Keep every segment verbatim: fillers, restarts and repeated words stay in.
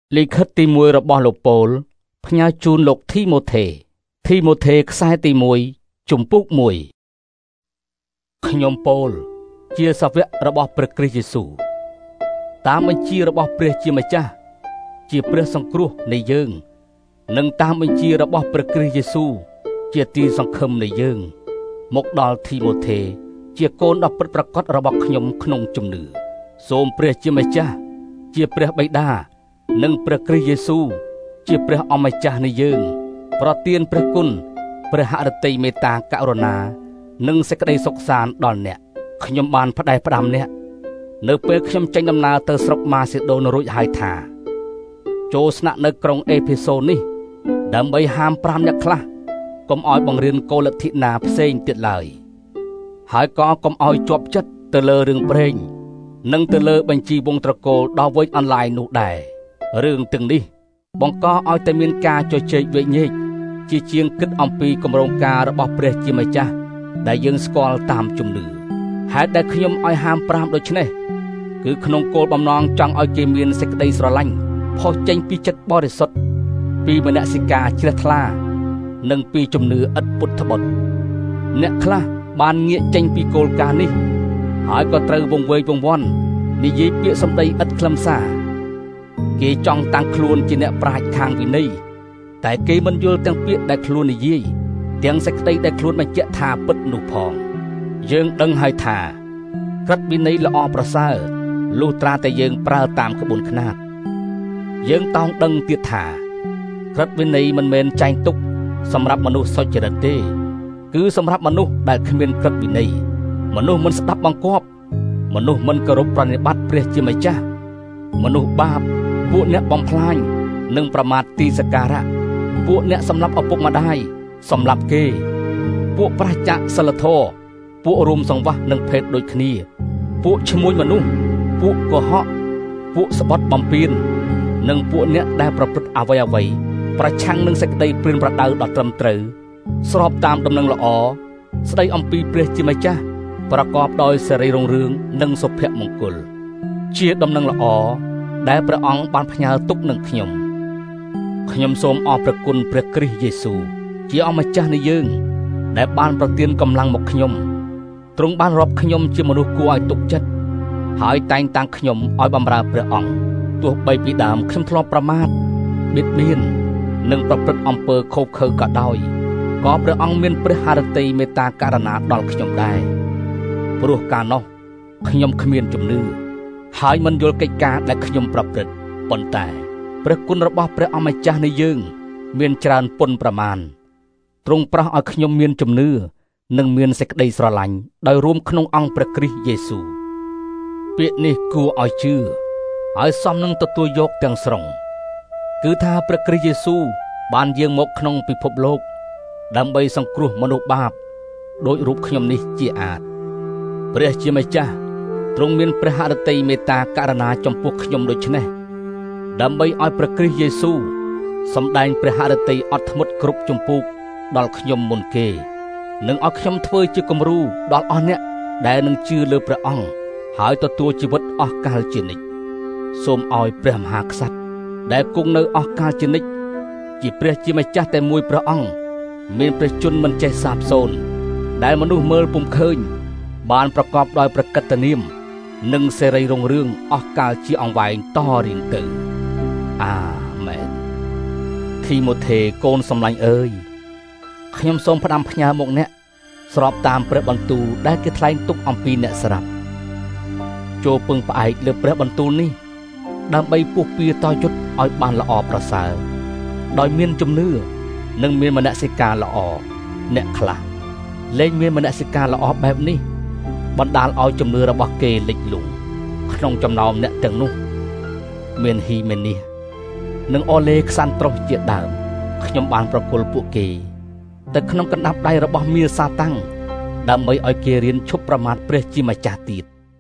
លិខិតទីមួយរបស់លោកប៉ូលផ្ញើជូនលោកធីម៉ូថេធីម៉ូថេខ្សែទីមួយជំពូកមួយខ្ញុំប៉ូលជាសាវករបស់ព្រះគ្រីស្ទយេស៊ូវតាមបញ្ជារបស់ព្រះជាម្ចាស់ជាព្រះសង្គ្រោះនៃយើងនិងតាមបញ្ជារបស់ព្រះគ្រីស្ទយេស៊ូវជាទីសង្ឃឹមនៃយើងមកដល់ធីម៉ូថេជាកូនដ៏ពិតប្រាកដរបស់ខ្ញុំក្នុងជំនឿសូមព្រះជាម្ចាស់ជាព្រះបិតានិងព្រះគ្រីស្ទយេស៊ូវជាព្រះអម្ចាស់នៃយើងប្រទានព្រះគុណព្រះហឫទ័យមេត្តាករុណានិងសេចក្តីសុខសាន្តដល់អ្នកខ្ញុំបានផ្ដែផ្ដាំអ្នកនៅពេលខ្ញុំចេញដំណើរទៅស្រុកម៉ាសេដូនរួចហើយថាចូលស្នាក់នៅក្រុងអេភេសូននេះដើម្បីហាមប្រាមអ្នកខ្លះកុំឲ្យបង្រៀនកុលលទ្ធិណាផ្សេងទៀតឡើយហើយក៏កុំឲ្យជាប់ចិត្តទៅលើរឿងព្រេងនិងទៅលើបញ្ជីវងត្រកូលដ៏វែងអន្លាយនោះដែររឿងទាំងនេះបង្កឲ្យតែមានការជជែកវែកញែកជាជាងគិតអំពីគម្រោងការរបស់ព្រះជាម្ចាស់ដែលយើងស្គាល់តាមជំនឿហេតុដែលខ្ញុំឲ្យហាមប្រាមដូច្នេះគឺក្នុងគោលបំណងចង់ឲ្យគេមានសេចក្តីស្រឡាញ់ផុសចេញពីចិត្តបរិសុទ្ធពីមនសិការជ្រះថ្លានិងពីជំនឿឥតពុតបុត្រអ្នកខ្លះបានងាកចេញពីគោលការណ៍នេះហើយក៏ត្រូវវង្វេងវង្វាន់និយាយពាក្យសម្ដីឥតខ្លឹមសារគេចង់តាំងខ្លួនជាអ្នកប្រាជ្ញខាងវិន័យតែគេមិនយល់ទាំងពាក្យដែលខ្លួននិយាយទាំងសេចក្តីដែលខ្លួនបញ្ជាក់ថាពិតនោះផងយើងដឹងហើយថាក្រឹតវិន័យល្អប្រសើរលុះត្រាតែយើងប្រើតាមក្បួនខ្នាតយើងតោងដឹងទៀតថាក្រឹតវិន័យមិនមែនចែងទុកសម្រាប់មនុស្សសុចរិតទេគឺសម្រាប់មនុស្សដែលគ្មានក្រឹតវិន័យមនុស្សមិនស្ដាប់បង្គាប់មនុស្សមិនគោរពប្រណិប័តព្រះជាម្ចាស់មនុស្សបាបពួកអ្នកបំផ្លាញនិងប្រមាថទីសក្ការៈពួកអ្នកសម្លាប់ឪពុកម្ដាយសម្លាប់គេពួកប្រឆាចសិលធម៌ពួករួមសង្វាស់នឹងភេទដូចគ្នាពួកឈ្មួញមនុស្សពួកកុហកពួកស្បត់បំពាននិងពួកអ្នកដែលប្រព្រឹត្តអ្វីអ្វីប្រឆាំងនឹងសេចក្តីព្រានប្រដៅដ៏ត្រឹមត្រូវស្របតាមដំណឹងល្អស្ដីអំពីព្រះជាម្ចាស់ប្រកបដោយសេរីរុងរឿងនិងសុភមង្គលជាដំណឹងល្អដែលព្រះអង្គបានផ្ញើទុកនឹងខ្ញុំខ្ញុំសូមអរព្រគុណព្រះគ្រីស្ទយេស៊ូវជាអម្ចាស់នៃយើងដែលបានប្រទានកម្លាំងមកខ្ញុំទ្រង់បានរាប់ខ្ញុំជាមនុស្សគួរឲ្យទុកចិត្តហើយតែងតាំងខ្ញុំឲ្យបម្រើព្រះអង្គទោះបីពីដើមខ្ញុំធ្លាប់ប្រមាថបៀតបៀននិងប្រព្រឹត្តអំពើខុសខើក៏ដោយក៏ព្រះអង្គមានព្រះហឫទ័យមេត្តាករុណាដល់ខ្ញុំដែរព្រោះកាលនោះខ្ញុំគ្មានជំនឿហើយមិនយល់កិច្ចការដែលខ្ញុំប្រព្រឹត្តប៉ុន្តែព្រះគុណរបស់ព្រះអម្ចាស់នៃយើងមានច្រើនពុនប្រមាណទ្រង់ប្រោសឲ្យខ្ញុំមានជំនឿនិងមានសេចក្តីស្រឡាញ់ដោយរួមក្នុងអង្គព្រះគ្រីស្ទយេស៊ូវពាក្យនេះគួរឲ្យជឿហើយសមនឹងទទួលយកទាំងស្រុងគឺថាព្រះគ្រីស្ទយេស៊ូវបានយាងមកក្នុងពិភពលោកដើម្បីសង្គ្រោះមនុស្សបាបដោយរូបខ្ញុំនេះជាអាចព្រះជាម្ចាស់ទ្រង់មានព្រះហឫទ័យមេត្តាករុណាចំពោះខ្ញុំដូច្នេះដើម្បីឲ្យព្រះគ្រីស្ទយេស៊ូវសម្ដែងព្រះហឫទ័យអត់ធ្មត់គ្រប់ជំពូកដល់ខ្ញុំមុនគេនិងឲ្យខ្ញុំធ្វើជាគំរូដល់អស់អ្នកដែលនឹងជឿលើព្រះអង្គហើយទទួលជីវិតអស់កលជានិច្ចសូមឲ្យព្រះមហាក្សត្រដែលគង់នៅអស់កលជានិច្ចជាព្រះជាម្ចាស់តែមួយព្រះអង្គមានព្រះជន្មមិនចេះសាបសូន្យដែលមនុស្សមើលពុំឃើញបានប្រកបដោយព្រះកិត្តិនាមនិងសេរីរុងរឿងអស់កលជាអង្វែងតរៀងទៅអាមែនធីម៉ូថេកូនសម្លាញ់អើយខ្ញុំសូមផ្ដាំផ្ញើមកអ្នកស្របតាមព្រះបន្ទូលដែលគេថ្លែងទុកអំពីអ្នកស្រាប់ចូលពឹងផ្អែកលើព្រះបន្ទូលនេះដើម្បីពុះពៀតយុទ្ធឲ្យបានល្អប្រសើរដោយមានជំនឿនិងមានមនសិការល្អអ្នកខ្លះលែងមានមនសិការល្អបែបនេះបណ្ដាលឲ្យជំនឿរបស់គេលិចលង់ក្នុងចំណោមអ្នកទាំងនោះមានហ៊ីមេនីសនិងអូលេខ្សាន់ត្រុសជាដើមខ្ញុំបានប្រគល់ពួកគេទៅក្នុងកណ្ដាប់ដៃរបស់មារសាតាំងដើម្បីឲ្យគេរៀនឈប់ប្រមាថព្រះជាម្ចាស់ទៀត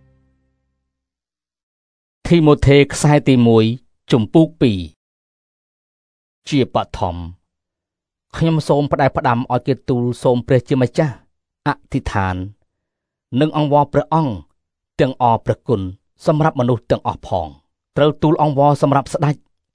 ធីម៉ូថេខ្សែទីមួយជំពូកពីរជាបឋមខ្ញុំសូមផ្ដែផ្ដាំឲ្យគេទូលសូមព្រះជាម្ចាស់អធិដ្ឋាននិងអង្វរព្រះអង្គទាំងអរព្រះគុណសម្រាប់មនុស្សទាំងអស់ផងត្រូវទូលអង្វរសម្រាប់ស្ដេច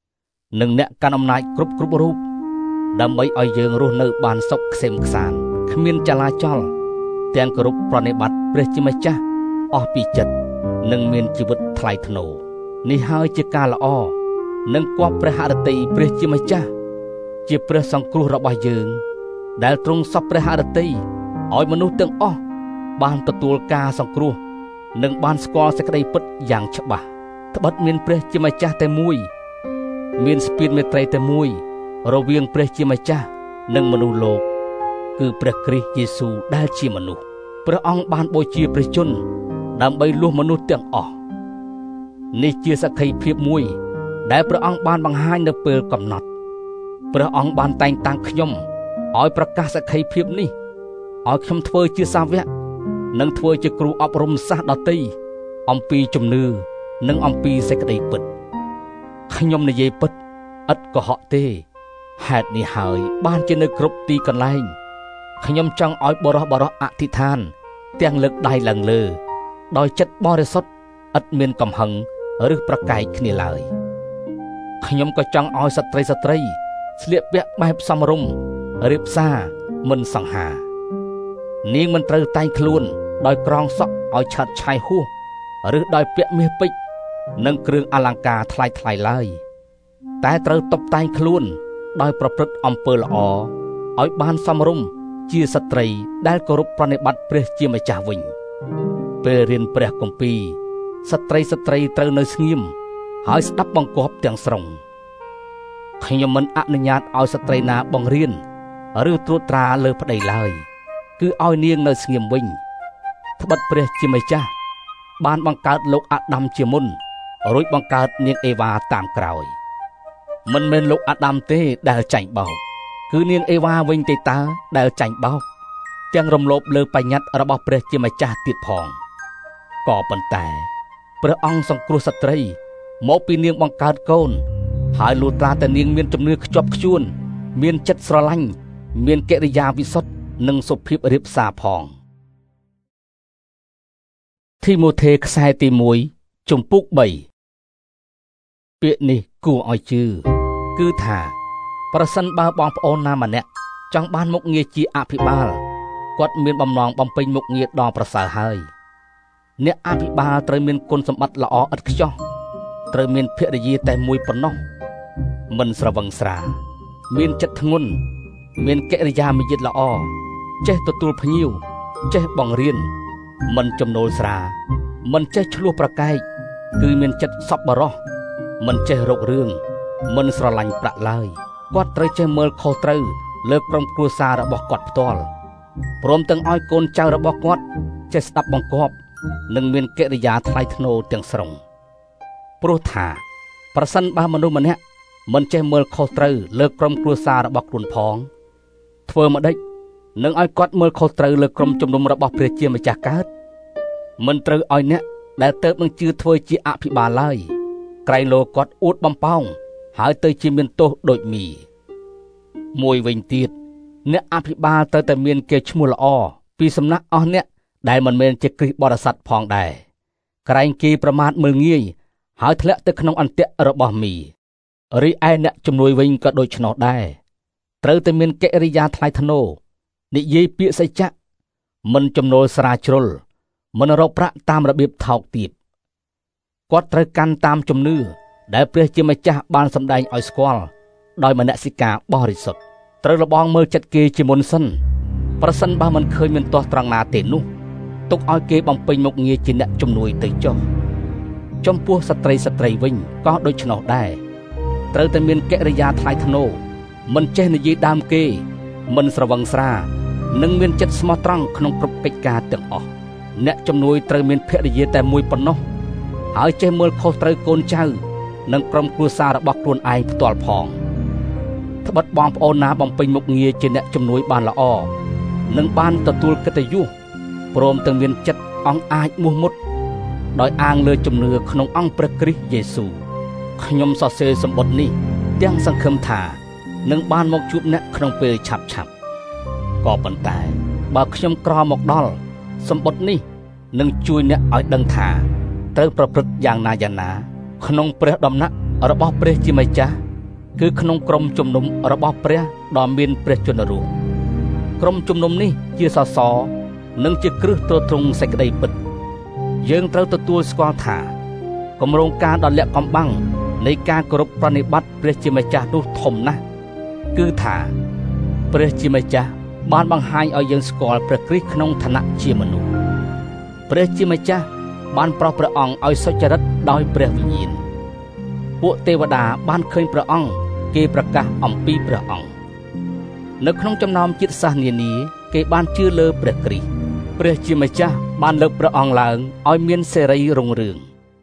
និងអ្នកកាន់អំណាចគ្រប់គ្រប់រូបដើម្បីឲ្យយើងរស់នៅបានសុខក្សេមក្សាន្តគ្មានចលាចលទាំងគោរពប្រណិប័តព្រះជាម្ចាស់អស់ពីចិត្តនិងមានជីវិតថ្លៃថ្នូរនេះហើយជាការល្អនិងគប់ព្រះហឫទ័យព្រះជាម្ចាស់ជាព្រះសង្គ្រោះរបស់យើងដែលទ្រង់សពព្រះហឫទ័យឲ្យមនុស្សទាំងអស់បានទទួលការសង្គ្រោះនិងបានស្គាល់សេចក្តីពិតយ៉ាងច្បាស់ត្បិតមានព្រះជាម្ចាស់តែមួយមានស្ពានមេត្រីតែមួយរវាងព្រះជាម្ចាស់និងមនុស្សលោកគឺព្រះគ្រីស្ទយេស៊ូវដែលជាមនុស្សព្រះអង្គបានបូជាព្រះជន្មដើម្បីលួសមនុស្សទាំងអស់នេះជាសក្ខីភាពមួយដែលព្រះអង្គបានបង្ហាញនៅពេលកំណត់ព្រះអង្គបានតែងតាំងខ្ញុំឲ្យប្រកាសសក្ខីភាពនេះឲ្យខ្ញុំធ្វើជាសាវកនិងធ្វើជាគ្រូអប់រំសាសដទៃអំពីជំនឿនិងអំពីសេចក្តីពិតខ្ញុំនិយាយពិតឥតកុហកទេហេតុនេះហើយបានជានៅគ្រប់ទីកន្លែងខ្ញុំចង់ឲ្យបរិះបរោះអធិដ្ឋានទាំងលើកដៃឡើងលើដោយចិត្តបរិសុទ្ធឥតមានកំហឹងឬប្រកែកគ្នាឡើយខ្ញុំក៏ចង់ឲ្យស្ត្រីស្ត្រីស្លៀកពាក់បែបសមរម្យរៀបសារមិនសង្ហានាងមិនត្រូវតែងខ្លួនដោយក្រងសក់ឲ្យឆាត់ឆាយហួសឬដោយពាក់មាសពេជ្រនិងគ្រឿងអលង្ការថ្លៃថ្លៃឡើយតែត្រូវតុបតែងខ្លួនដោយប្រព្រឹត្តអំពើល្អឲ្យបានសមរម្យជាស្ត្រីដែលគោរពប្រណិប័តព្រះជាម្ចាស់វិញពេលរៀនព្រះគម្ពីរស្ត្រីស្ត្រីត្រូវនៅស្ងៀមហើយស្ដាប់បង្គាប់ទាំងស្រុងខ្ញុំមិនអនុញ្ញាតឲ្យស្ត្រីណាបង្រៀនឬត្រួតត្រាលើប្តីឡើយគឺឲ្យនាងនៅស្ងៀមវិញត្បិតព្រះជាម្ចាស់បានបង្កើតលោកអាដាមជាមុនរួចបង្កើតនាងអេវ៉ាតាមក្រោយមិនមែនលោកអាដាមទេដែលចាញ់បោកគឺនាងអេវ៉ាវិញទេតើដែលចាញ់បោកទាំងរំលោភលើបញ្ញត្តិរបស់ព្រះជាម្ចាស់ទៀតផងក៏ប៉ុន្តែព្រះអង្គសង្គ្រោះស្ត្រីមកពីនាងបង្កើតកូនហើយលុះត្រាតែនាងមានជំនឿខ្ជាប់ខ្ជួនមានចិត្តស្រឡាញ់មានកិរិយាវិសុទ្ធនិងសុភាពរាបសារផងធីម៉ូថេខ្សែទីមួយជំពូកបីពាក្យនេះគួរឲ្យជឿគឺថាប្រសិនបើបងប្អូនណាម្នាក់ចង់បានមុខងារជាអភិបាលគាត់មានបំណងបំពេញមុខងារដ៏ប្រសើរហើយអ្នកអភិបាលត្រូវមានគុណសម្បត្តិល្អឥតខ្ចោះត្រូវមានភរិយាតែមួយប៉ុណ្ណោះមិនស្រវឹងស្រាមានចិត្តធ្ងន់មានកិរិយាមារយាទល្អចេះទទួលភ្ញៀវចេះបង្រៀនមិនចំណូលស្រាមិនចេះឆ្លោះប្រកែកគឺមានចិត្តសប្បុរសមិនចេះរករឿងមិនស្រឡាញ់ប្រាក់ឡើយគាត់ត្រូវចេះមើលខុសត្រូវលើក្រុមគ្រួសាររបស់គាត់ផ្ទាល់ព្រមទាំងឲ្យកូនចៅរបស់គាត់ចេះស្ដាប់បង្គាប់និងមានកិរិយាថ្លៃថ្នូរទាំងស្រុងព្រោះថាប្រសិនបើមនុស្សម្នាក់មិនចេះមើលខុសត្រូវលើក្រុមគ្រួសាររបស់ខ្លួនផងធ្វើម្ដេចនឹងឲ្យគាត់មើលខុសត្រូវលើក្រុមជំនុំរបស់ព្រះជាម្ចាស់កើតមិនត្រូវឲ្យអ្នកដែលទៅនឹងជឿធ្វើជាអភិបាលឡើយក្រែងលោគាត់អួតបំផោងហើយទៅជាមានទោសដូចមីមួយវិញទៀតអ្នកអភិបាលត្រូវតែមានកេរ្តិ៍ឈ្មោះល្អពីសំណាក់អស់អ្នកដែលមិនមែនជាគ្រិស្តបរិស័ទផងដែរក្រែងគេប្រមាថមើលងាយហើយធ្លាក់ទៅក្នុងអន្ទាក់របស់មីរីឯអ្នកជំនួយវិញក៏ដូច្នោះដែរត្រូវតែមានកិរិយាថ្លៃថ្នូរនិយាយពាក្យសច្ចៈមិនចំណូលស្រាជ្រុលមិនរកប្រាក់តាមរបៀបថោកទាបគាត់ត្រូវកាន់តាមជំនឿដែលព្រះជាម្ចាស់បានសម្ដែងឲ្យស្គាល់ដោយមនសិការបរិសុទ្ធត្រូវលបងមើលចិត្តគេជាមុនសិនប្រសិនបើមិនឃើញមានទាស់ត្រង់ណាទេនោះទុកឲ្យគេបំពេញមុខងារជាអ្នកជំនួយទៅចុះចំពោះស្ត្រីស្ត្រីវិញក៏ដូច្នោះដែរត្រូវតែមានកិរិយាថ្លៃថ្នូរមិនចេះនិយាយដើមគេមិនស្រវឹងស្រានិងមានចិត្តស្មោះត្រង់ក្នុងគ្រប់កិច្ចការទាំងអស់អ្នកជំនួយត្រូវមានភរិយាតែមួយប៉ុណ្ណោះហើយចេះមើលខុសត្រូវកូនចៅនិងក្រុមគ្រួសាររបស់ខ្លួនឯងផ្ទាល់ផងត្បិតបងប្អូនណាបំពេញមុខងារជាអ្នកជំនួយបានល្អនិងបានទទួលកិត្តិយសព្រមទាំងមានចិត្តអង់អាចមោះមុតដោយអាងលើជំនឿក្នុងអង្គព្រះគ្រីស្ទយេស៊ូវខ្ញុំសរសេរសម្បត្តិនេះទាំងសង្ឃឹមថានឹងបានមកជួបអ្នកក្នុងពេលឆាប់ឆាប់ក៏ប៉ុន្តែបើខ្ញុំក្រមកដល់សម្បត្តិនេះនឹងជួយអ្នកឲ្យដឹងថាត្រូវប្រព្រឹត្តយ៉ាងណាយ៉ាងណាក្នុងព្រះដំណាក់របស់ព្រះជាម្ចាស់គឺក្នុងក្រុមជំនុំរបស់ព្រះដ៏មានព្រះជន្មរស់ក្រុមជំនុំនេះជាសសរនិងជាគ្រឹះទ្រទ្រង់សេចក្តីពិតយើងត្រូវទទួលស្គាល់ថាគម្រោងការដ៏លាក់កំបាំងនៃការគោរពប្រណិប័តព្រះជាម្ចាស់នោះធំណាស់គឺថាព្រះជាម្ចាស់បានបង្ហាញឲ្យយើងស្គាល់ព្រះគ្រីស្ទក្នុងឋានៈជាមនុស្សព្រះជាម្ចាស់បានប្រោសព្រះអង្គឲ្យសុចរិតដោយព្រះវិញ្ញាណពួកទេវតាបានឃើញព្រះអង្គគេប្រកាសអំពីព្រះអង្គនៅក្នុងចំណោមជាតិសាសន៍នានាគេបានជឿលើព្រះគ្រីស្ទព្រះជាម្ចាស់បានលើកព្រះអង្គឡើងឲ្យមានសេរីរុងរឿង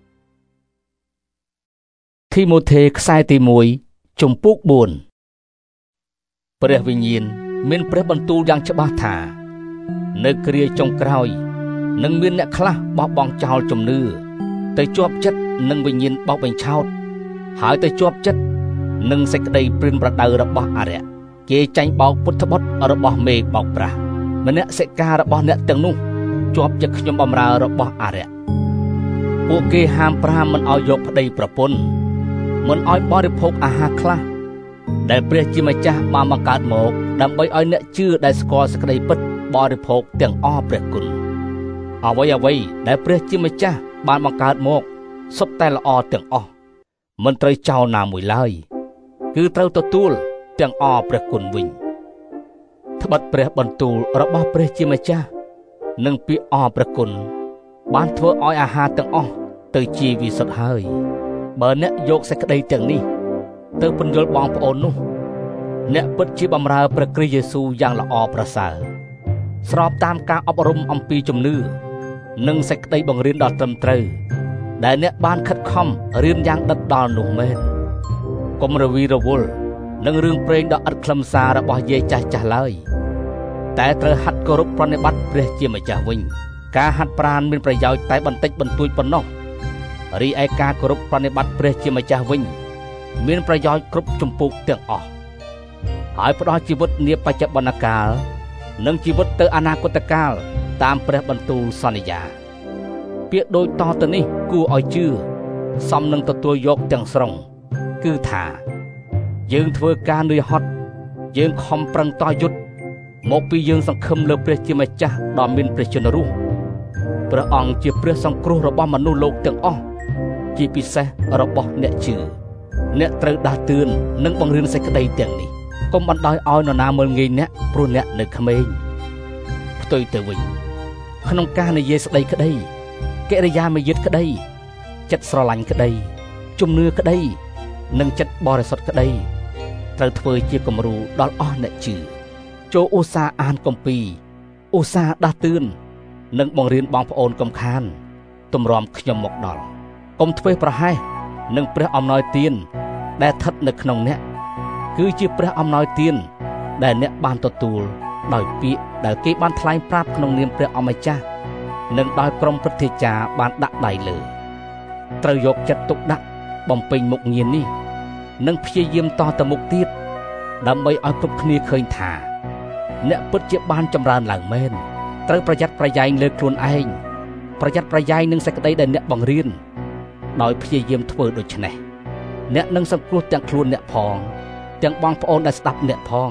ធីម៉ូថេខ្សែទីមួយជំពូកបួនព្រះវិញ្ញាណមានព្រះបន្ទូលយ៉ាងច្បាស់ថានៅគ្រាចុងក្រោយនឹងមានអ្នកខ្លះបោះបង់ចោលជំនឿទៅជាប់ចិត្តនឹងវិញ្ញាណបោកបញ្ឆោតហើយទៅជាប់ចិត្តនឹងសេចក្តីព្រានប្រដៅរបស់អរិយគេចាញ់បោកពុទ្ធបុត្ររបស់មេបោកប្រាស់មនសិការរបស់អ្នកទាំងនោះជាប់ចិត្តខ្ញុំបម្រើរបស់អរិយពួកគេហាមប្រាមមិនឲ្យយកប្តីប្រពន្ធមិនឲ្យបរិភោគអាហារខ្លះដែលព្រះជាម្ចាស់បានបង្កើតមកដើម្បីឲ្យអ្នកជឿដែលស្គាល់សេចក្តីពិតបរិភោគទាំងអស់ព្រះគុណអ្វីអ្វីដែលព្រះជាម្ចាស់បានបង្កើតមកសុទ្ធតែល្អទាំងអស់មិនត្រូវចោលណាមួយឡើយគឺត្រូវទទួលទាំងអស់ព្រះគុណវិញត្បិតព្រះបន្ទូលរបស់ព្រះជាម្ចាស់និងពាក្យអរព្រះគុណបានធ្វើឲ្យអាហារទាំងអស់ទៅជាវិសុទ្ធហើយបើអ្នកយកសេចក្តីទាំងនេះទៅពន្យល់បងប្អូននោះអ្នកពិតជាបម្រើព្រះគ្រីស្ទយេស៊ូវយ៉ាងល្អប្រសើរស្របតាមការអប់រំអំពីជំនឿនិងសេចក្តីបង្រៀនដ៏ត្រឹមត្រូវដែលអ្នកបានខិតខំរៀនយ៉ាងដិតដល់នោះមែនកុំរវីរវល់នឹងរឿងព្រេងដ៏ឥតខ្លឹមសាររបស់យាយចាស់ចាស់ឡើយតែត្រូវហាត់គោរពប្រណិប័តព្រះជាម្ចាស់វិញការហាត់ប្រាណមានប្រយោជន៍តែបន្តិចបន្តួចប៉ុណ្ណោះរីឯការគោរពប្រណិប័តព្រះជាម្ចាស់វិញមានប្រយោជន៍គ្រប់ជំពូកទាំងអស់ហើយផ្ដល់ជីវិតនាបច្ចុប្បន្នកាលនិងជីវិតទៅអនាគតកាលតាមព្រះបន្ទូលសន្យាពាក្យដូចតទៅនេះគួរឲ្យជឿសមនឹងទទួលយកទាំងស្រុងគឺថាយើងធ្វើការនឿយហត់យើងខំប្រឹងតយុទ្ធមកពីយើងសង្ឃឹមលើព្រះជាម្ចាស់ដ៏មានព្រះជន្មរស់ព្រះអង្គជាព្រះសង្គ្រោះរបស់មនុស្សលោកទាំងអស់ជាពិសេសរបស់អ្នកជឿអ្នកត្រូវដាស់តឿននិងបង្រៀនសេចក្តីទាំងនេះកុំបណ្ដោយឲ្យនរណាមើលងាយអ្នកព្រោះអ្នកនៅក្មេងផ្ទុយទៅវិញក្នុងការនិយាយស្ដីក្តីកិរិយាមារយាទក្តីចិត្តស្រឡាញ់ក្តីជំនឿក្តីនិងចិត្តបរិសុទ្ធក្តីត្រូវធ្វើជាគំរូដល់អស់អ្នកជឿចូលឧស្សាហ៍អានគម្ពីរឧស្សាហ៍ដាស់តឿននិងបង្រៀនបងប្អូនកំខានទម្រាំខ្ញុំមកដល់កុំធ្វេសប្រហែសនឹងព្រះអំណោយទានដែលស្ថិតនៅក្នុងអ្នកគឺជាព្រះអំណោយទានដែលអ្នកបានទទួលដោយពាក្យដែលគេបានថ្លែងប្រាប់ក្នុងនាមព្រះអម្ចាស់និងដោយក្រុមព្រឹទ្ធាចារ្យបានដាក់ដៃលើត្រូវយកចិត្តទុកដាក់បំពេញមុខងារនេះនិងព្យាយាមតទៅមុខទៀតដើម្បីឲ្យគ្រប់គ្នាឃើញថាអ្នកពិតជាបានចម្រើនឡើងមែនត្រូវប្រយ័ត្នប្រយែងលើខ្លួនឯងប្រយ័ត្នប្រយែងនឹងសេចក្តីដែលអ្នកបង្រៀនដោយព្យាយាមធ្វើដូច្នេះអ្នកនឹងសង្គ្រោះទាំងខ្លួនអ្នកផងទាំងបងប្អូនដែលស្ដាប់អ្នកផង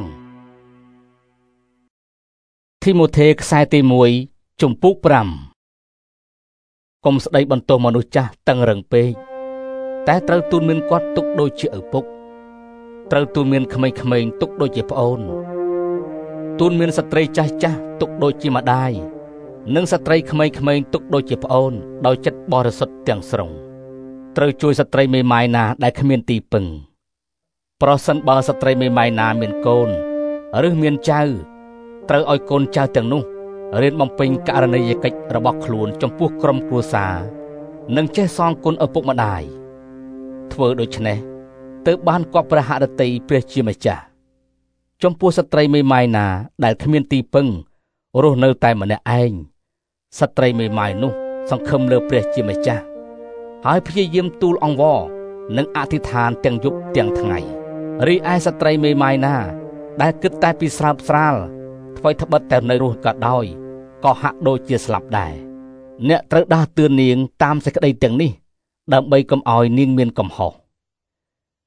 ធីម៉ូថេខ្សែទីមួយជំពូកប្រាំកុំស្ដីបន្ទោសមនុស្សចាស់តឹងរឹងពេកតែត្រូវទូនមានគាត់ទុកដូចជាឪពុកត្រូវទូនមានក្មេងៗទុកដូចជាប្អូនទូនមានស្ត្រីចាស់ចាស់ទុកដូចជាម្ដាយនិងស្ត្រីក្មេងៗទុកដូចជាប្អូនដោយចិត្តបរិសុទ្ធទាំងស្រុងត្រូវជួយស្ត្រីមេម៉ាយណាដែលគ្មានទីពឹងប្រសិនបើស្ត្រីមេម៉ាយណាមានកូនឬមានចៅត្រូវឲ្យកូនចៅទាំងនោះរៀនបំពេញករណីយកិច្ចរបស់ខ្លួនចំពោះក្រុមគ្រួសារនិងចេះសងគុណឪពុកម្ដាយធ្វើដូច្នេះទើបបានគប់ព្រះហឫទ័យព្រះជាម្ចាស់ចំពោះស្ត្រីមេម៉ាយណាដែលគ្មានទីពឹងរស់នៅតែម្នាក់ឯងស្ត្រីមេម៉ាយនោះសង្ឃឹមលើព្រះជាម្ចាស់ហើយព្យាយាមទូលអង្វរនិងអធិដ្ឋានទាំងយប់ទាំងថ្ងៃរីឯស្ត្រីមេម៉ាយណាដែលគិតតែពីស្រើបស្រាលថ្មីត្បិតតែនៅរស់ក៏ដោយក៏ហាក់ដូចជាស្លាប់ដែរអ្នកត្រូវដាស់តឿននាងតាមសេចក្តីទាំងនេះដើម្បីកុំឲ្យនាងមានកំហុស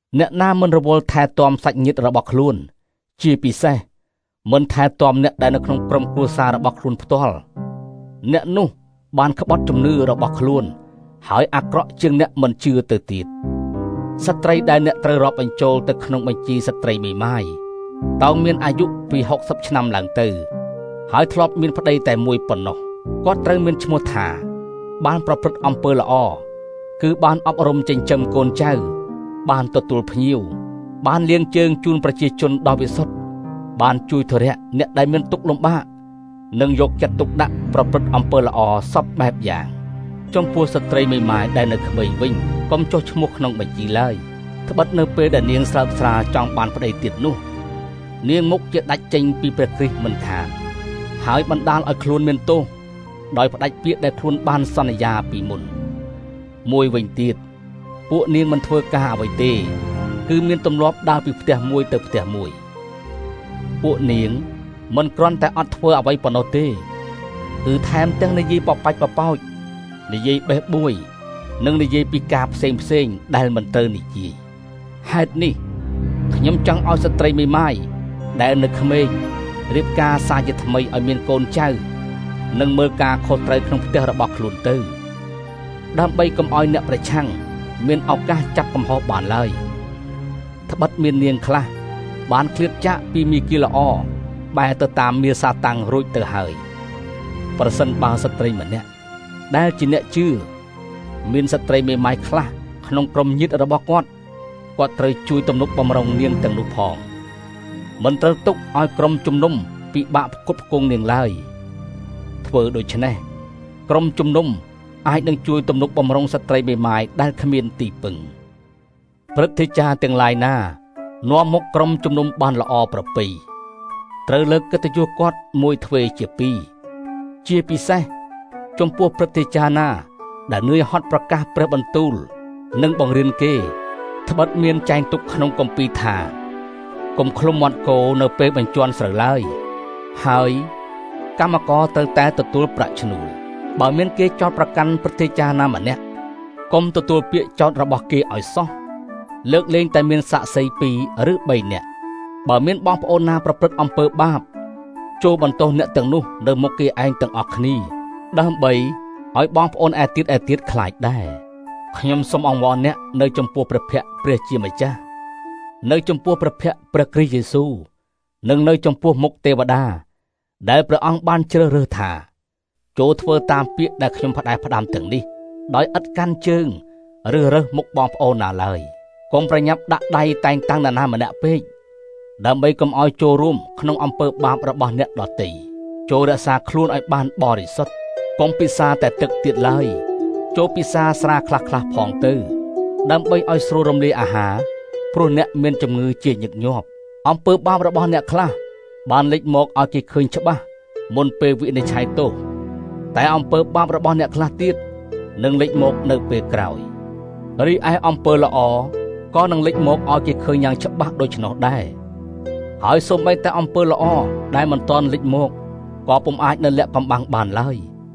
អ្នកណាមិនរវល់ថែទាំសាច់ញាតិរបស់ខ្លួនជាពិសេសមិនថែទាំអ្នកដែលនៅក្នុងក្រុមគ្រួសាររបស់ខ្លួនផ្ទាល់អ្នកនោះបានក្បត់ជំនឿរបស់ខ្លួនហើយអាក្រក់ជាងអ្នកមិនជឿទៅទៀតស្ត្រីដែលអ្នកត្រូវរាប់បញ្ចូលទៅក្នុងបញ្ជីស្ត្រីមេម៉ាយតើមានអាយុពីហុកសិបឆ្នាំឡើងទៅហើយធ្លាប់មានប្តីតែមួយប៉ុណ្ណោះគាត់ត្រូវមានឈ្មោះថាបានប្រព្រឹត្តអំពើល្អគឺបានអប់រំចិញ្ចឹមកូនចៅបានទទួលភ្ញៀវបានលាងជើងជូនប្រជាជនដ៏វិសុទ្ធបានជួយធុរៈអ្នកដែលមានទុក្ខលំបាកនិងយកចិត្តទុកដាក់ប្រព្រឹត្តអំពើល្អសពបែបយ៉ាងចំពោះស្ត្រីមេម៉ាយដែលនៅក្មេងវិញកុំចុះឈ្មោះក្នុងបញ្ជីឡើយត្បិតនៅពេលដែលនាងស្រើបស្រាចង់បានប្តីទៀតនោះនាងមុខជាដាច់ចេញពីព្រះគ្រីស្ទមិនខានហើយបណ្ដាលឲ្យខ្លួនមានទោសដោយផ្ដាច់ពាក្យដែលខ្លួនបានសន្យាពីមុនមួយវិញទៀតពួកនាងមិនធ្វើការអ្វីទេគឺមានទម្លាប់ដើរពីផ្ទះមួយទៅផ្ទះមួយពួកនាងមិនគ្រាន់តែអត់ធ្វើអ្វីប៉ុណ្ណោះទេគឺថែមទាំងនិយាយបបាច់បបោចនិយាយបេះបួយនិងនិយាយពីការផ្សេងផ្សេងដែលមិនត្រូវនិយាយហេតុនេះខ្ញុំចង់ឲ្យស្ត្រីមេម៉ាយដែលនៅក្មេងរៀបការសារជាថ្មីឲ្យមានកូនចៅនិងមើលការខុសត្រូវក្នុងផ្ទះរបស់ខ្លួនទៅដើម្បីកុំឲ្យអ្នកប្រឆាំងមានឱកាសចាប់កំហុសបានឡើយត្បិតមាននាងខ្លះបានឃ្លាតចាកពីមីគីល្អបែរទៅតាមមាសាតាំងរួចទៅហើយប្រសិនបើស្ត្រីម្នាក់ដែលជាអ្នកជឿមានស្ត្រីមេម៉ាយខ្លះក្នុងក្រុមញាតិរបស់គាត់គាត់ត្រូវជួយទំនុកបម្រុងនាងទាំងនោះផងមិនត្រូវទុកឲ្យក្រុមជំនុំពិបាកផ្គត់ផ្គង់នាងឡើយធ្វើដូច្នេះក្រុមជំនុំអាចនឹងជួយទំនុកបម្រុងស្ត្រីមេម៉ាយដែលគ្មានទីពឹងព្រឹទ្ធាចារ្យទាំងឡាយណានាំមុខក្រុមជំនុំបានល្អប្រពៃត្រូវលើកកិត្តិយសគាត់មួយទ្វេជាពីរជាពិសេសចំពោះព្រឹទ្ធាចារ្យណាដែលនឿយហត់ប្រកាសព្រះបន្ទូលនិងបង្រៀនគេត្បិតមានចែងទុកក្នុងគម្ពីរថាកុំឃ្លុំមាត់គោនៅពេលបញ្ជាន់ស្រូវឡើយហើយកម្មករត្រូវតែទទួលប្រាក់ឈ្នួលបើមានគេចោទប្រកាន់ព្រឹទ្ធាចារ្យណាម្នាក់កុំទទួលពាក្យចោទរបស់គេឲ្យសោះលើកលែងតែមានសាក្សីពីរឬបីនាក់បើមានបងប្អូនណាប្រព្រឹត្តអំពើបាបចូលបន្ទោសអ្នកទាំងនោះនៅមុខគេឯងទាំងអស់គ្នាដើម្បីឲ្យបងប្អូនឯទៀតឯទៀតខ្លាចដែរខ្ញុំសូមអង្វរអ្នកនៅចំពោះព្រះភ័ក្ត្រព្រះជាម្ចាស់នៅចំពោះព្រះភ័ក្ត្រព្រះគ្រីស្ទយេស៊ូវនិងនៅចំពោះមុខទេវតាដែលព្រះអង្គបានជ្រើសរើសថាចូលធ្វើតាមពាក្យដែលខ្ញុំផ្ដែផ្ដាំទាំងនេះដោយឥតកាន់ជើងឬរើសមុខបងប្អូនណាឡើយកុំប្រញាប់ដាក់ដៃតែងតាំងនរណាម្នាក់ពេកដើម្បីកុំឲ្យចូលរួមក្នុងអំពើបាបរបស់អ្នកដទៃចូលរក្សាខ្លួនឲ្យបានបរិសុទ្ធកុំពិសាតែទឹកទៀតឡើយចូលពិសាស្រាខ្លះខ្លះផងទៅដើម្បីឲ្យស្រួលរំលាយអាហារព្រោះអ្នកមានជំងឺជាញឹកញាប់អំពើបាបរបស់អ្នកខ្លះបានលេចមកឲ្យគេឃើញច្បាស់មុនពេលវិនិច្ឆ័យទោសតែអំពើបាបរបស់អ្នកខ្លះទៀតនឹងលេចមកនៅពេលក្រោយរីឯអំពើល្អក៏នឹងលេចមកឲ្យគេឃើញយ៉ាងច្បាស់ដូច្នោះដែរហើយសូម្បីតែអំពើល្អដែលមិនទាន់លេចមកក៏ពុំអាចនៅលាក់កំបាំងបានឡើយ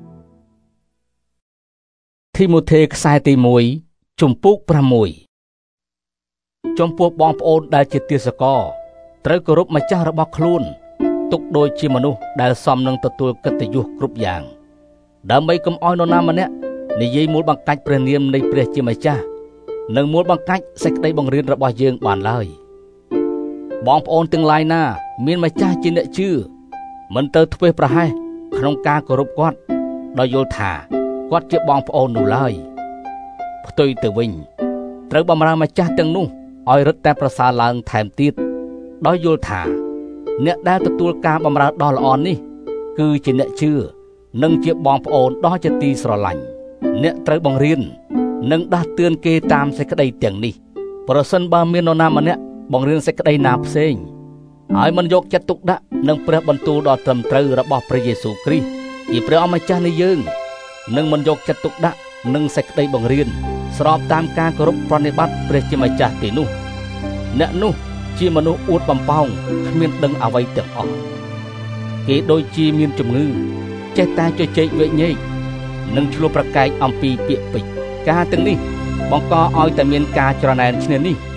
ធីម៉ូថេខ្សែទីមួយជំពូកប្រាំមួយចំពោះបងប្អូនដែលជាទាសករត្រូវគោរពម្ចាស់របស់ខ្លួនទុកដូចជាមនុស្សដែលសមនឹងទទួលកិត្តិយសគ្រប់យ៉ាងដើម្បីកុំឲ្យនរណាម្នាក់និយាយមូលបង្កាច់ព្រះនាមនៃព្រះជាម្ចាស់និងមូលបង្កាច់សេចក្តីបង្រៀនរបស់យើងបានឡើយបងប្អូនទាំងឡាយណាមានម្ចាស់ជាអ្នកជឿមិនទៅធ្វេសប្រហែសក្នុងការគោរពគាត់ដោយយល់ថាគាត់ជាបងប្អូននោះឡើយផ្ទុយទៅវិញត្រូវបម្រើម្ចាស់ទាំងនោះឲ្យរឹតតែប្រសើរឡើងថែមទៀតដោយយល់ថាអ្នកដែលទទួលការបម្រើដ៏ល្អនេះគឺជាអ្នកជឿនិងជាបងប្អូនដ៏ជាទីស្រឡាញ់អ្នកត្រូវបង្រៀននិងដាស់តឿនគេតាមសេចក្តីទាំងនេះប្រសិនបើមាននរណាម្នាក់បង្រៀនសេចក្តីណាផ្សេងហើយមិនយកចិត្តទុកដាក់នឹងព្រះបន្ទូលដ៏ត្រឹមត្រូវរបស់ព្រះយេស៊ូវគ្រីស្ទជាព្រះអម្ចាស់នៃយើងនិងមិនយកចិត្តទុកដាក់នឹងសេចក្តីបង្រៀនស្របតាមការគោរពប្រណិប័តព្រះជាម្ចាស់ទីនោះអ្នកនោះជាមនុស្សអួតបំប៉ោងគ្មានដឹងអ្វីទាំងអស់គេដូចជាមានជំងឺចេះតែជជែកវែកញែកនិងឆ្លោះប្រកែកអំពីពាក្យពេចន៍ការទាំងនេះបង្កឲ្យតែមានការច្រណែនឈ្នានេះ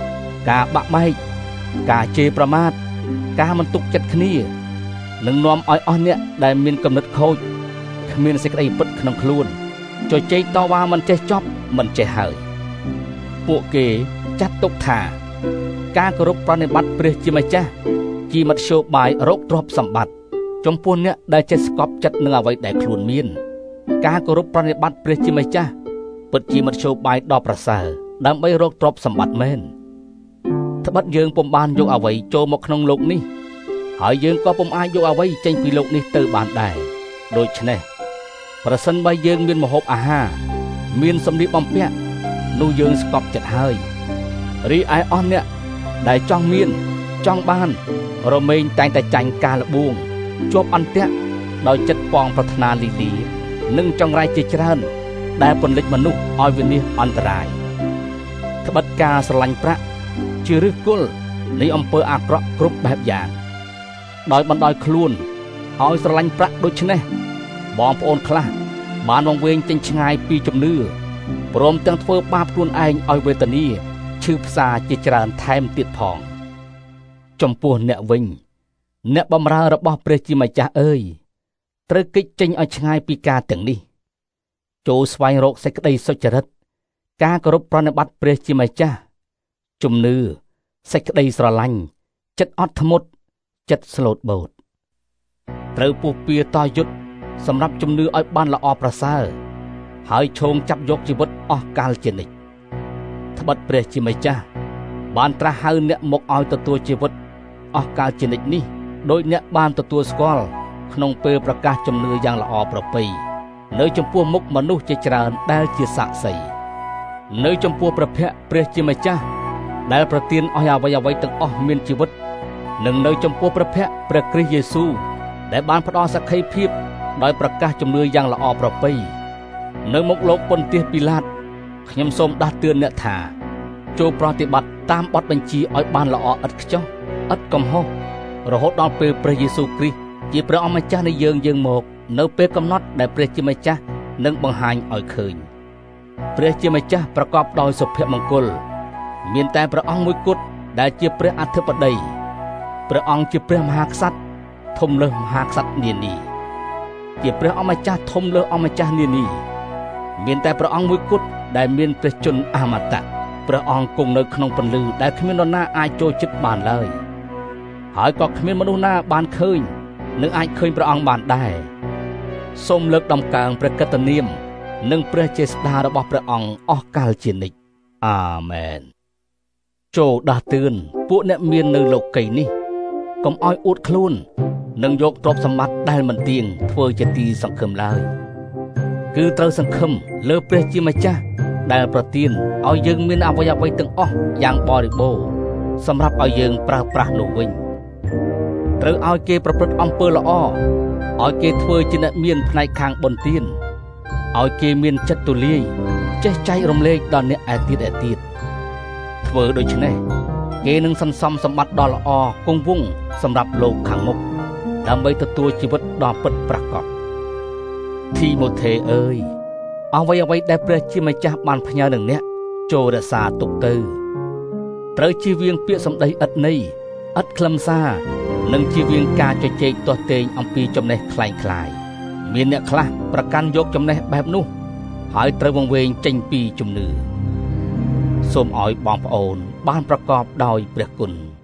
ការបាក់បែកការជេរប្រមាថការមិនទុកចិត្តគ្នានឹងនាំឲ្យអស់អ្នកដែលមានគំនិតខូចគ្មានសេចក្តីពិតក្នុងខ្លួនជជែកតវ៉ាមិនចេះចប់មិនចេះហើយពួកគេចាត់ទុកថាការគោរពប្រណិប័តព្រះជាម្ចាស់ជាមធ្យោបាយរកទ្រព្យសម្បត្តិចំពោះអ្នកដែលចេះស្កប់ចិត្តនឹងអ្វីដែលខ្លួនមានការគោរពប្រណិប័តព្រះជាម្ចាស់ពិតជាមធ្យោបាយដ៏ប្រសើរដើម្បីរកទ្រព្យសម្បត្តិមែនត្បិតយើងពុំបានយកអ្វីចូលមកក្នុងโลกនេះហើយយើងក៏ពុំអាចយកអ្វីចេញពីโลกនេះទៅបានដែរដូច្នេះប្រសិនបើយើងមានម្ហូបអាហារមានសម្លៀកបំពាក់នោះយើងស្កប់ចិត្តហើយរីឯអស់អ្នកដែលចង់មានចង់បានរមែងតែងតែចាញ់ការលបួងជាប់អន្ទាក់ដោយចិត្តប៉ងប្រាថ្នាលីលីនិងចង្រៃជាច្រើនដែលពន្លិចមនុស្សឲ្យវិនាសអន្តរាយត្បិតការស្រឡាញ់ប្រាក់ជាឫសគល់នៃអំពើអាក្រក់គ្រប់បែបយ៉ាងដោយបណ្ដោយខ្លួនឲ្យស្រឡាញ់ប្រាក់ដូច្នេះបងប្អូនខ្លះបានវង្វេងចេញឆ្ងាយពីជំនឿព្រមទាំងធ្វើបាបខ្លួនឯងឲ្យវេទនាឈឺផ្សាជាច្រើនថែមទៀតផងចំពោះអ្នកវិញអ្នកបម្រើរបស់ព្រះជាម្ចាស់អើយត្រូវគេចចេញឲ្យឆ្ងាយពីការទាំងនេះចូលស្វែងរកសេចក្តីសុចរិតការគោរពប្រណិប័តព្រះជាម្ចាស់ជំនឿសេចក្តីស្រឡាញ់ចិត្តអត់ធ្មត់ចិត្តស្លូតបូតត្រូវពុះពៀតយុទ្ធសម្រាប់ជំនឿឲ្យបានល្អប្រសើរហើយឈោងចាប់យកជីវិតអស់កលជានិច្ចត្បិតព្រះជាម្ចាស់បានត្រាស់ហៅអ្នកមកឲ្យទទួលជីវិតអស់កលជានិច្ចនេះដោយអ្នកបានទទួលស្គាល់ក្នុងពេលប្រកាសជំនឿយ៉ាងល្អប្រពៃនៅចំពោះមុខមនុស្សជាច្រើនដែលជាសាក្សីនៅចំពោះព្រះភ័ក្ត្រព្រះជាម្ចាស់ដែលប្រទានឲ្យអ្វីអ្វីទាំងអស់មានជីវិតនិងនៅចំពោះព្រះភ័ក្ត្រព្រះគ្រីស្ទយេស៊ូវដែលបានផ្ដល់សក្ខីភាពដោយប្រកាសជំនឿយ៉ាងល្អប្រពៃនៅមុខលោកប៉ុន្តែពីឡាតខ្ញុំសូមដាស់តឿនអ្នកថាចូលប្រតិបត្តិតាមបទបញ្ជាឲ្យបានល្អឥតខ្ចោះឥតកំហុសរហូតដល់ពេលព្រះយេស៊ូវគ្រីស្ទជាព្រះអម្ចាស់នៃយើងយើងមកនៅពេលកំណត់ដែលព្រះជាម្ចាស់នឹងបង្ហាញឲ្យឃើញព្រះជាម្ចាស់ប្រកបដោយសុភមង្គលមានតែព្រះអង្គមួយគត់ដែលជាព្រះអធិបតីព្រះអង្គជាព្រះមហាក្សត្រធំលើសមហាក្សត្រនានាជាព្រះអម្ចាស់ធំលើសអម្ចាស់នានាមានតែព្រះអង្គមួយគត់ដែលមានព្រះជន្មអមតៈព្រះអង្គគង់នៅក្នុងពន្លឺដែលគ្មាននរណាអាចចូលជិតបានឡើយហើយក៏គ្មានមនុស្សណាបានឃើញនឹងអាចឃើញព្រះអង្គបានដែរសូមលើកដំកើងព្រះកិត្តិនាមនិងព្រះចេស្តារបស់ព្រះអង្គអស់កលជានិច្ចអាមែនចូលដាស់តឿនពួកអ្នកមាននៅលោកីយ៍នេះកុំឲ្យអួតខ្លួននិងយកទ្រព្យសម្បត្តិដែលមិនទៀងធ្វើជាទីសង្ឃឹមឡើយគឺត្រូវសង្ឃឹមលើព្រះជាម្ចាស់ដែលប្រទានឲ្យយើងមានអ្វីអ្វីទាំងអស់យ៉ាងបរិបូរណ៍សម្រាប់ឲ្យយើងប្រើប្រាស់នោះវិញត្រូវឲ្យគេប្រព្រឹត្តអំពើល្អឲ្យគេធ្វើជាអ្នកមានផ្នែកខាងបុណ្យទានឲ្យគេមានចិត្តទូលាយចេះចែករំលែកដល់អ្នកឯទៀតឯទៀតធ្វើដូច្នេះគេនឹងសន្សំសម្បត្តិដ៏ល្អគង់វង្សសម្រាប់លោកខាងមុខដើម្បីទទួលជីវិតដ៏ពិតប្រាកដធីម៉ូថេអើយអ្វីអ្វីដែលព្រះជាម្ចាស់បានផ្ញើនឹងអ្នកចូលរក្សាទុកទៅត្រូវជៀសវាងពាក្យសម្ដីឥតន័យឥតខ្លឹមសារនិងជៀសវាងការជជែកទាស់ទែងអំពីចំណេះคล้ายៗមានអ្នកខ្លះប្រកាន់យកចំណេះបែបនោះហើយត្រូវវង្វេងចេញពីជំនឿសូមឲ្យបងប្អូនបានប្រកបដោយព្រះគុណ